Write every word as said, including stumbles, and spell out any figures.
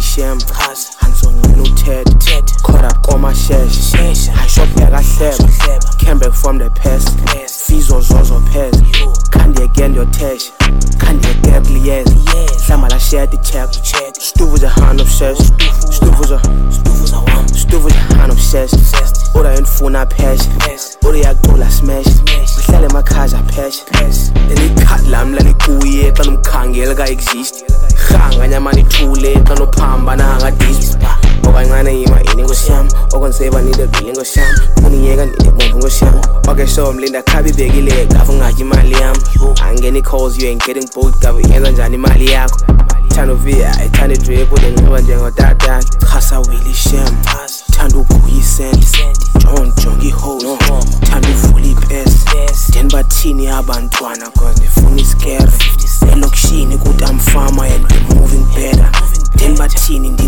Shem Handsome no Ted Caught up on my shares I shot back I slap Came back from the past Fizo zozo pes Can't again your tash Can't get yes Samala share the check Stu was a hand of shares Stu was a Stu was a hand of shares Ora in phone I patch Ora ya gola smash Hlale makhaza patch Then it cut lam la likuye xa nomkhangela ka exist Khanga nyamani thule xa nophamba nanga dis Okancane ima ini ngosham Okonseba nide bili ngosham Uniyeka nide bombu ngosham Okay so mlinda khabi bekile gafu ngaji imali yami Angeni calls you ain't getting both gafu yenza njani imali yakho Thanda uvia ayithanda drip udenxiba njengodada Khasa Willie Shem Thanda ukuyisend John Jongi host Thanda uvula ipes Then bathini abantwana cause nifuna iskere Elokishini kuthi I'm farmer and we're moving better Then bathini